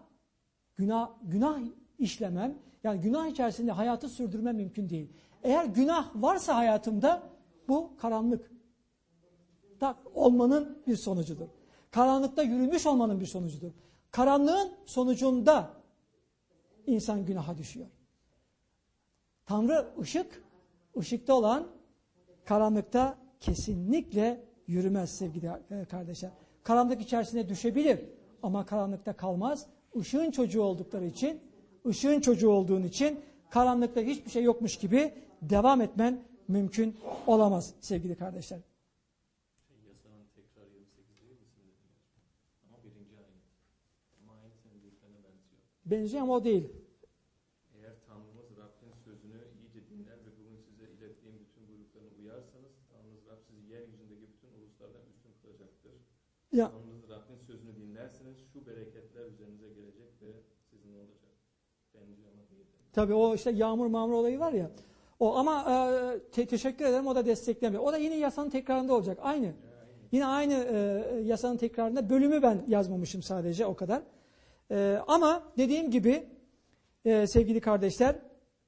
işlemem, yani günah içerisinde hayatı sürdürmem mümkün değil. Eğer günah varsa hayatımda bu karanlık olmanın bir sonucudur. Karanlıkta yürümüş olmanın bir sonucudur. Karanlığın sonucunda insan günaha düşüyor. Tanrı ışık, ışıkta olan karanlıkta kesinlikle yürümez sevgili kardeşler. Karanlık içerisine düşebilir ama karanlıkta kalmaz. Işığın çocuğu oldukları için, ışığın çocuğu olduğun için karanlıkta hiçbir şey yokmuş gibi devam etmen mümkün olamaz sevgili kardeşler. Yasanın tekrar 28 değil misin? Ama 1. ayet. Ama ayet senin büyüklerine benziyor. Benziyor ama o değil. Eğer Tanrımız Rabbin sözünü iyice dinler ve bugün size ilettiğim bütün buyruklarına uyarsanız, Tanrınız Rab sizi yeryüzündeki bütün uluslardan üstün kılacaktır. Ya. Tanrınız Rabbin sözünü dinlerseniz şu bereketler üzerinize gelecek ve sizin olacak. Tabii o işte yağmur olayı var ya. O ama teşekkür ederim, o da desteklemiyor. O da yine yasanın tekrarında olacak. Aynı. Yine aynı yasanın tekrarında. Bölümü ben yazmamışım sadece, o kadar. Ama dediğim gibi sevgili kardeşler,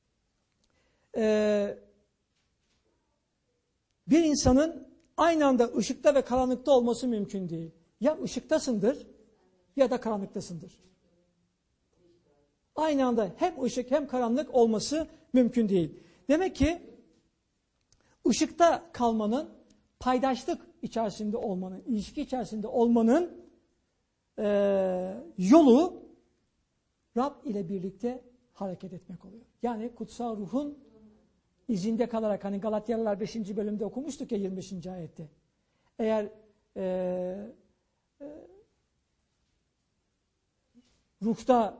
bir insanın aynı anda ışıkta ve karanlıkta olması mümkün değil. Ya ışıktasındır ya da karanlıktasındır. Aynı anda hem ışık hem karanlık olması mümkün değil. Demek ki ışıkta kalmanın, paydaşlık içerisinde olmanın, ilişki içerisinde olmanın yolu Rab ile birlikte hareket etmek oluyor. Yani kutsal ruhun izinde kalarak, hani Galatyalılar 5. bölümde okumuştuk ya 25. ayette. Eğer ruhta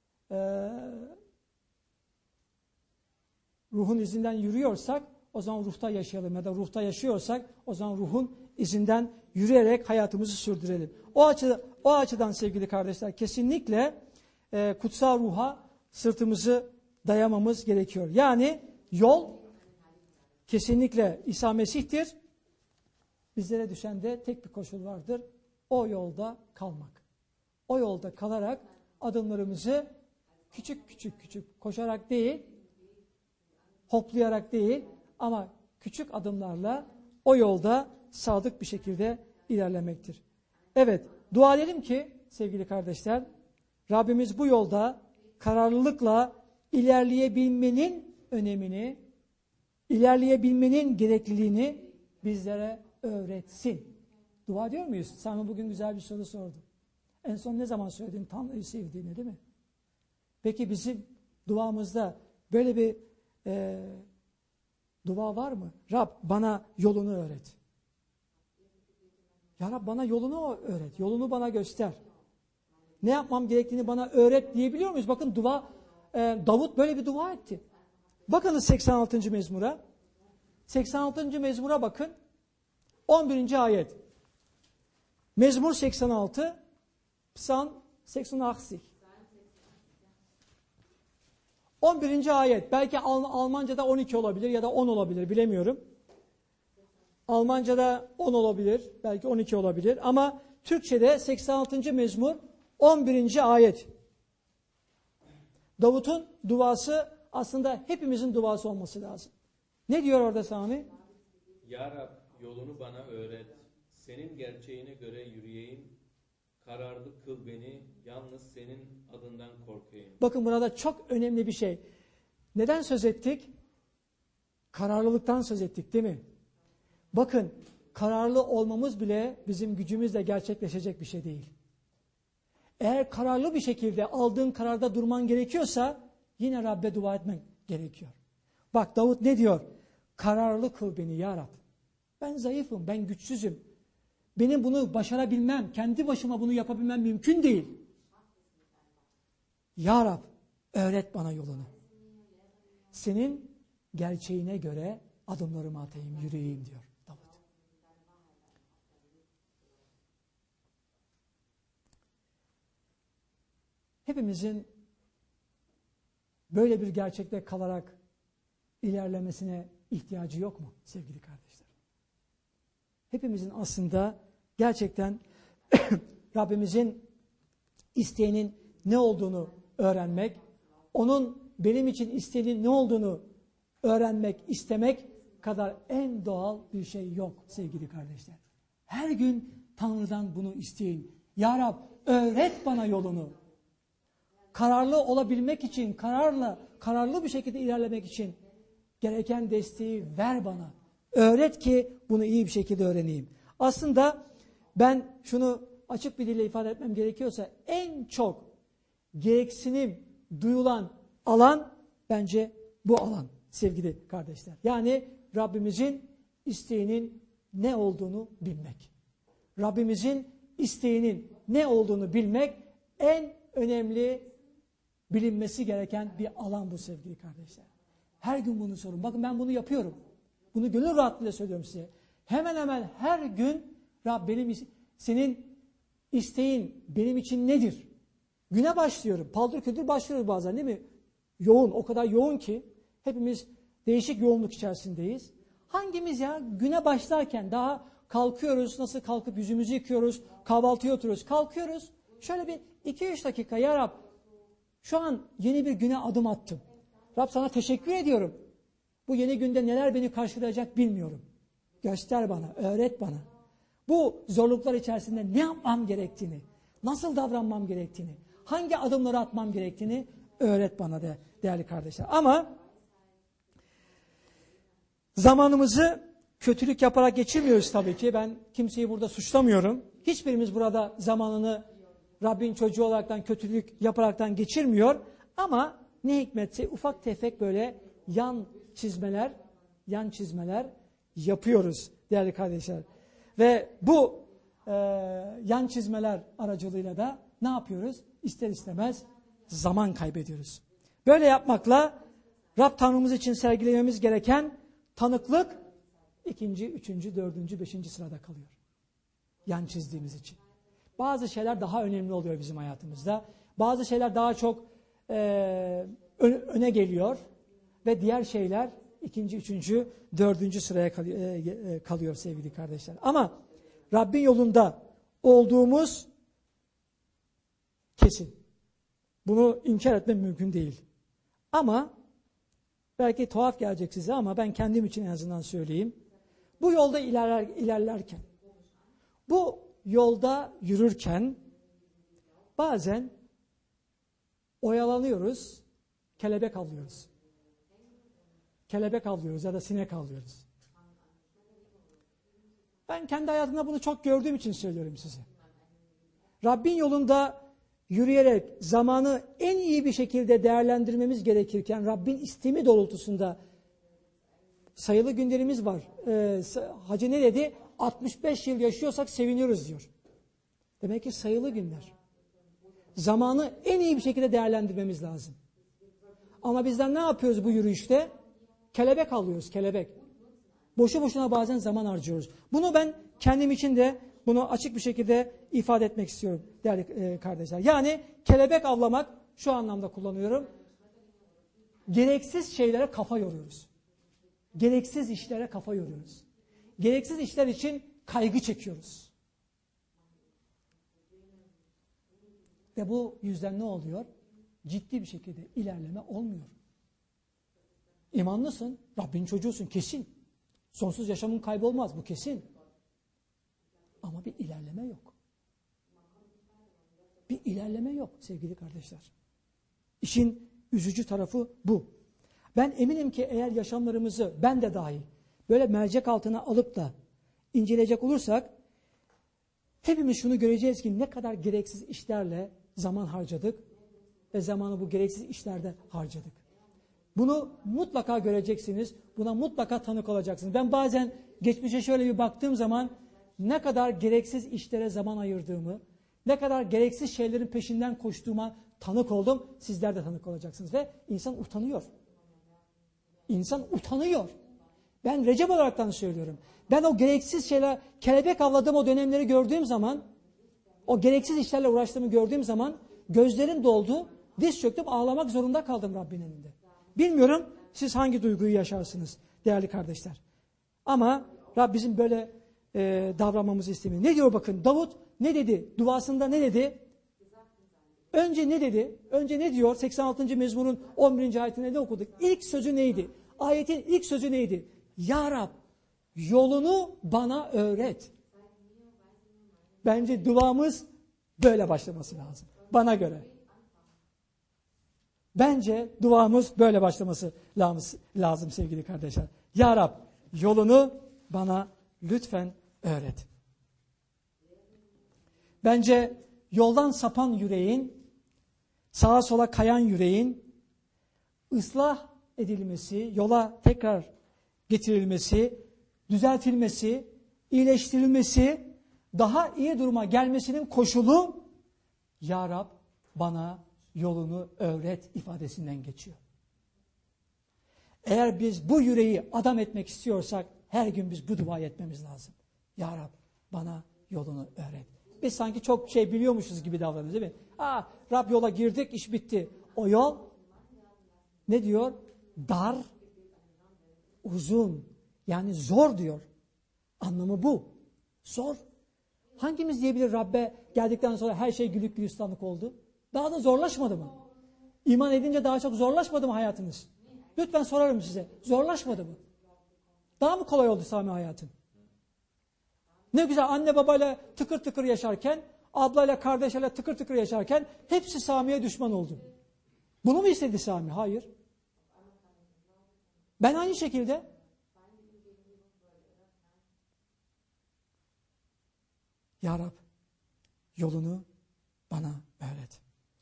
ruhun izinden yürüyorsak o zaman ruhta yaşayalım, ya da ruhta yaşıyorsak o zaman ruhun izinden yürüyerek hayatımızı sürdürelim. O açıdan sevgili kardeşler, kesinlikle kutsal ruha sırtımızı dayamamız gerekiyor. Yani yol kesinlikle İsa Mesih'tir. Bizlere düşen de tek bir koşul vardır. O yolda kalmak. O yolda kalarak adımlarımızı küçük koşarak değil, hoplayarak değil ama küçük adımlarla o yolda sadık bir şekilde ilerlemektir. Evet, dua edelim ki sevgili kardeşler, Rabbimiz bu yolda kararlılıkla ilerleyebilmenin önemini, ilerleyebilmenin gerekliliğini bizlere öğretsin. Dua ediyor muyuz? Sana bugün güzel bir soru sordu. En son ne zaman söyledin Tanrı'yı sevdiğini, değil mi? Peki bizim duamızda böyle bir dua var mı? Rab bana yolunu öğret. Ya Rab bana yolunu öğret. Yolunu bana göster. Ne yapmam gerektiğini bana öğret diyebiliyor muyuz? Bakın Davut böyle bir dua etti. Bakınız 86. mezmura. 86. mezmura bakın. 11. ayet. Mezmur 86, Psalm 86. 11. ayet. Belki Almanca'da 12 olabilir ya da 10 olabilir, bilemiyorum. Almanca'da 10 olabilir, belki 12 olabilir. Ama Türkçe'de 86. mezmur 11. ayet. Davut'un duası aslında hepimizin duası olması lazım. Ne diyor orada Sami? Ya Rab yolunu bana öğret. Senin gerçeğine göre yürüyeyim. Kararlı kıl beni. Yalnız senin adından korkayım. Bakın burada çok önemli bir şey. Neden söz ettik? Kararlılıktan söz ettik, değil mi? Bakın, kararlı olmamız bile bizim gücümüzle gerçekleşecek bir şey değil. Eğer kararlı bir şekilde aldığın kararda durman gerekiyorsa yine Rabbe dua etmen gerekiyor. Bak Davut ne diyor? Kararlı kıl beni ya Rab. Ben zayıfım, ben güçsüzüm. Benim bunu başarabilmem, kendi başıma bunu yapabilmem mümkün değil. Ya Rab, öğret bana yolunu. Senin gerçeğine göre adımlarımı atayım, yürüyeyim diyor Davut. Hepimizin böyle bir gerçekte kalarak ilerlemesine ihtiyacı yok mu sevgili kardeşler? Hepimizin aslında gerçekten Rabbimizin isteğinin ne olduğunu öğrenmek, onun benim için isteğinin ne olduğunu öğrenmek, istemek kadar en doğal bir şey yok sevgili kardeşler. Her gün Tanrı'dan bunu isteyin. Ya Rab öğret bana yolunu. Kararlı olabilmek için, kararlı bir şekilde ilerlemek için gereken desteği ver bana. Öğret ki bunu iyi bir şekilde öğreneyim. Aslında ben şunu açık bir dille ifade etmem gerekiyorsa en çok gereksinim duyulan alan bence bu alan sevgili kardeşler. Yani Rabbimizin isteğinin ne olduğunu bilmek. Rabbimizin isteğinin ne olduğunu bilmek en önemli bilinmesi gereken bir alan bu sevgili kardeşler. Her gün bunu sorun. Bakın ben bunu yapıyorum. Bunu gönül rahatlığıyla söylüyorum size. Hemen hemen her gün Rab senin isteğin benim için nedir? Güne başlıyorum. Paldır küldür başlıyoruz bazen değil mi? yoğun, o kadar yoğun ki hepimiz değişik yoğunluk içerisindeyiz. Hangimiz ya güne başlarken daha kalkıyoruz, nasıl kalkıp yüzümüzü yıkıyoruz, kahvaltıya oturuyoruz, kalkıyoruz. Şöyle bir 2-3 dakika ya Rab şu an yeni bir güne adım attım. Rab sana teşekkür ediyorum. Bu yeni günde neler beni karşılayacak bilmiyorum. Göster bana, öğret bana. Bu zorluklar içerisinde ne yapmam gerektiğini, nasıl davranmam gerektiğini, hangi adımları atmam gerektiğini öğret bana de değerli kardeşler. Ama zamanımızı kötülük yaparak geçirmiyoruz tabii ki. Ben kimseyi burada suçlamıyorum. Hiçbirimiz burada zamanını Rabbin çocuğu olaraktan kötülük yaparaktan geçirmiyor. Ama ne hikmetse ufak tefek böyle yan çizmeler yapıyoruz değerli kardeşler. Ve bu yan çizmeler aracılığıyla da ne yapıyoruz? İster istemez zaman kaybediyoruz. Böyle yapmakla Rab Tanrımız için sergilememiz gereken tanıklık 2., 3., 4., 5. sırada kalıyor. Yan çizdiğimiz için. Bazı şeyler daha önemli oluyor bizim hayatımızda. Bazı şeyler daha çok öne geliyor ve diğer şeyler 2., 3., 4. sıraya kalıyor sevgili kardeşler. Ama Rabbin yolunda olduğumuz kesin. Bunu inkar etmem mümkün değil. Ama belki tuhaf gelecek size ama ben kendim için en azından söyleyeyim. Bu yolda ilerlerken, bu yolda yürürken bazen oyalanıyoruz, kelebek avlıyoruz. Kelebek avlıyoruz ya da sinek avlıyoruz. Ben kendi hayatımda bunu çok gördüğüm için söylüyorum size. Rabbin yolunda yürüyerek zamanı en iyi bir şekilde değerlendirmemiz gerekirken Rabbin istemi doğrultusunda sayılı günlerimiz var. Hacı ne dedi? 65 yıl yaşıyorsak seviniyoruz diyor. Demek ki sayılı günler. Zamanı en iyi bir şekilde değerlendirmemiz lazım. Ama bizden ne yapıyoruz bu yürüyüşte? Kelebek alıyoruz, kelebek. Boşu boşuna bazen zaman harcıyoruz. Bunu ben kendim için de bunu açık bir şekilde ifade etmek istiyorum değerli kardeşler. Yani kelebek avlamak şu anlamda kullanıyorum. Gereksiz şeylere kafa yoruyoruz. Gereksiz işlere kafa yoruyoruz. Gereksiz işler için kaygı çekiyoruz. Ve bu yüzden ne oluyor? Ciddi bir şekilde ilerleme olmuyor. İmanlısın, Rabbin çocuğusun kesin. Sonsuz yaşamın kaybolmaz bu kesin. Ama bir ilerleme yok. Bir ilerleme yok sevgili kardeşler. İşin üzücü tarafı bu. Ben eminim ki eğer yaşamlarımızı ben de dahil böyle mercek altına alıp da inceleyecek olursak hepimiz şunu göreceğiz ki ne kadar gereksiz işlerle zaman harcadık ve zamanı bu gereksiz işlerde harcadık. Bunu mutlaka göreceksiniz. Buna mutlaka tanık olacaksınız. Ben bazen geçmişe şöyle bir baktığım zaman ne kadar gereksiz işlere zaman ayırdığımı, ne kadar gereksiz şeylerin peşinden koştuğuma tanık oldum. Sizler de tanık olacaksınız. Ve insan utanıyor. İnsan utanıyor. Ben Recep olaraktan söylüyorum. Ben o gereksiz şeyler, kelebek avladığım o dönemleri gördüğüm zaman, o gereksiz işlerle uğraştığımı gördüğüm zaman gözlerim doldu, diz çöktüm, ağlamak zorunda kaldım Rabbin önünde. Bilmiyorum siz hangi duyguyu yaşarsınız değerli kardeşler. Ama Rab bizim böyle davranmamızı istemiyor. Ne diyor bakın Davut ne dedi? Duasında ne dedi? Önce ne dedi? Önce ne diyor? 86. mezmurun 11. ayetinde ne okuduk? İlk sözü neydi? Ayetin ilk sözü neydi? Ya Rab yolunu bana öğret. Bence duamız böyle başlaması lazım. Bana göre. Bence duamız böyle başlaması lazım sevgili kardeşler. Ya Rab yolunu bana lütfen öğret. Bence yoldan sapan yüreğin, sağa sola kayan yüreğin ıslah edilmesi, yola tekrar getirilmesi, düzeltilmesi, iyileştirilmesi, daha iyi duruma gelmesinin koşulu Ya Rab bana yolunu öğret ifadesinden geçiyor. Eğer biz bu yüreği adam etmek istiyorsak her gün biz bu duayı etmemiz lazım. Ya Rab bana yolunu öğret. Biz sanki çok şey biliyormuşuz gibi davranıyoruz değil mi? Rab yola girdik iş bitti. O yol Ne diyor? Dar, uzun. Yani zor diyor. Anlamı bu. Zor. Hangimiz diyebilir Rabbe geldikten sonra her şey güllük gülistanlık oldu? Daha da zorlaşmadı mı? İman edince daha çok zorlaşmadı mı hayatınız? Lütfen sorarım size. Zorlaşmadı mı? Daha mı kolay oldu Sami hayatın? Ne güzel anne babayla tıkır tıkır yaşarken, ablayla kardeşlerle tıkır tıkır yaşarken hepsi Sami'ye düşman oldu. Bunu mu istedi Sami? Hayır. Ben aynı şekilde Ya Rab, yolunu bana öğret.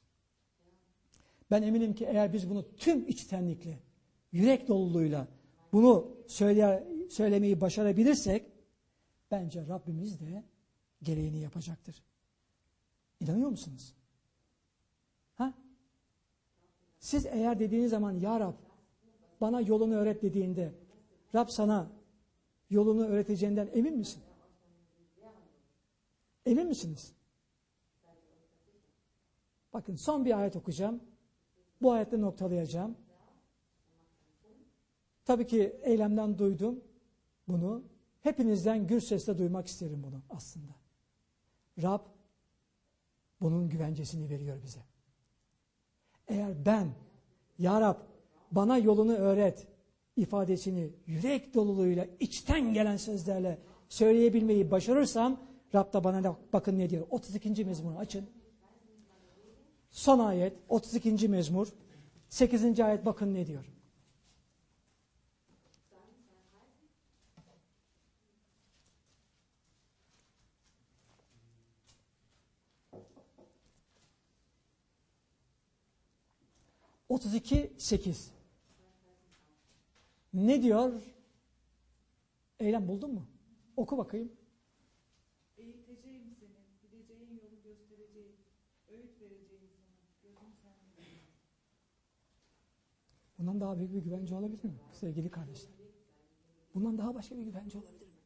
Ben eminim ki eğer biz bunu tüm içtenlikle, yürek doluluğuyla bunu söylemeyi başarabilirsek, bence Rabbimiz de gereğini yapacaktır. İnanıyor musunuz? Ha? Siz eğer dediğiniz zaman Ya Rab, bana yolunu öğret dediğinde, Rab sana yolunu öğreteceğinden emin misin? Emin misiniz? Bakın son bir ayet okuyacağım. Bu ayette noktalayacağım. Tabii ki eylemden duydum bunu. Hepinizden gür sesle duymak isterim bunu aslında. Rab bunun güvencesini veriyor bize. Eğer ben, Ya Rab bana yolunu öğret ifadesini yürek doluluğuyla, içten gelen sözlerle söyleyebilmeyi başarırsam, Rab da bana bakın ne diyor. 32. mezmuru açın. Son ayet 32. mezmur 8. ayet bakın ne diyor. (32:8) Ne diyor? Eylem buldun mu? Oku bakayım. Eğiteceğim seni, gideceğin yolu göstereceğim, öğüt vereceğim sana, gözüm sende. Bundan daha büyük bir güvence olabilir mi sevgili kardeşler? Bundan daha başka bir güvence olabilir mi?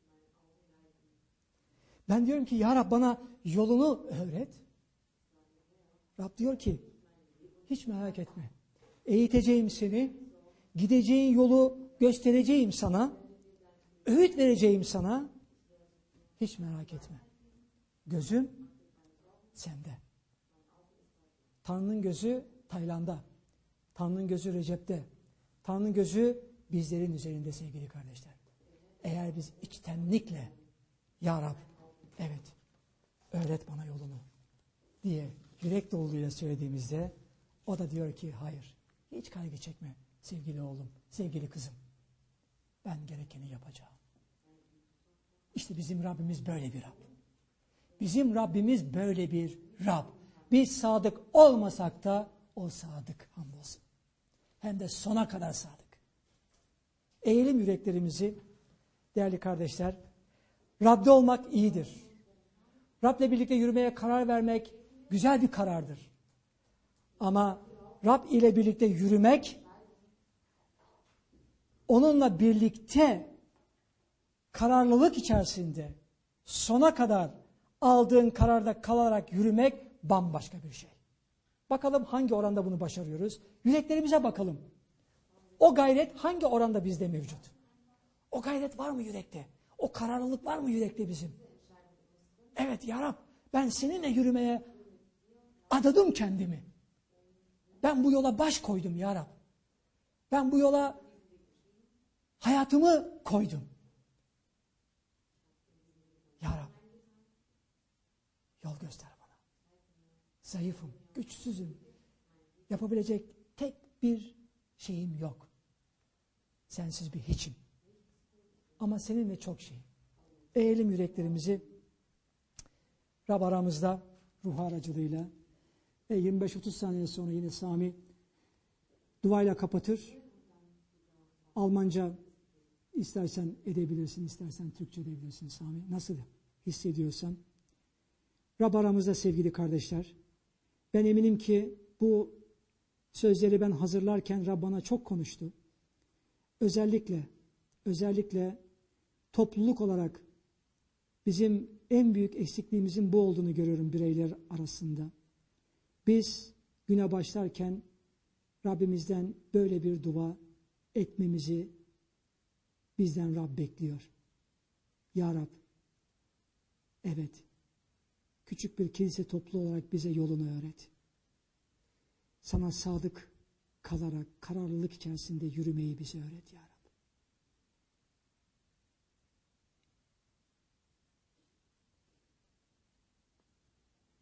Ben diyorum ki Ya Rab bana yolunu öğret. Rab diyor ki hiç merak etme. Eğiteceğim seni, gideceğin yolu göstereceğim sana, öğüt vereceğim sana. Hiç merak etme. Gözüm sende. Tanrı'nın gözü Tayland'da. Tanrı'nın gözü Recep'te. Tanrı'nın gözü bizlerin üzerinde sevgili kardeşler. Eğer biz içtenlikle Ya Rab, evet, öğret bana yolunu diye yürek doluluğuyla söylediğimizde o da diyor ki hayır, hiç kaygı çekme sevgili oğlum, sevgili kızım. Ben gerekeni yapacağım. İşte bizim Rabbimiz böyle bir Rab. Bizim Rabbimiz böyle bir Rab. Biz sadık olmasak da o sadık hamdolsun. Hem de sona kadar sadık. Eğilim yüreklerimizi değerli kardeşler, Rab'de olmak iyidir. Rab'le birlikte yürümeye karar vermek güzel bir karardır. Ama Rab ile birlikte yürümek, onunla birlikte kararlılık içerisinde sona kadar aldığın kararda kalarak yürümek bambaşka bir şey. Bakalım hangi oranda bunu başarıyoruz? Yüreklerimize bakalım. O gayret hangi oranda bizde mevcut? O gayret var mı yürekte? O kararlılık var mı yürekte bizim? Evet Ya Rab, ben seninle yürümeye adadım kendimi. Ben bu yola baş koydum Ya Rab. Ben bu yola hayatımı koydum. Ya Rab, yol göster bana. Zayıfım, güçsüzüm. Yapabilecek tek bir şeyim yok. Sensiz bir hiçim. Ama seninle çok şey. Eğelim yüreklerimizi Rab aramızda ruh aracılığıyla 25-30 saniye sonra yine Sami duayla kapatır. Almanca istersen edebilirsin, istersen Türkçe edebilirsin Sami. Nasıl hissediyorsan. Rab aramızda sevgili kardeşler. Ben eminim ki bu sözleri ben hazırlarken Rab bana çok konuştu. Özellikle topluluk olarak bizim en büyük eksikliğimizin bu olduğunu görüyorum bireyler arasında. Biz güne başlarken Rabbimizden böyle bir dua etmemizi bizden Rab bekliyor. Ya Rab, evet, küçük bir kilise topluluğu olarak bize yolunu öğret. Sana sadık kalarak kararlılık içerisinde yürümeyi bize öğret ya Rab.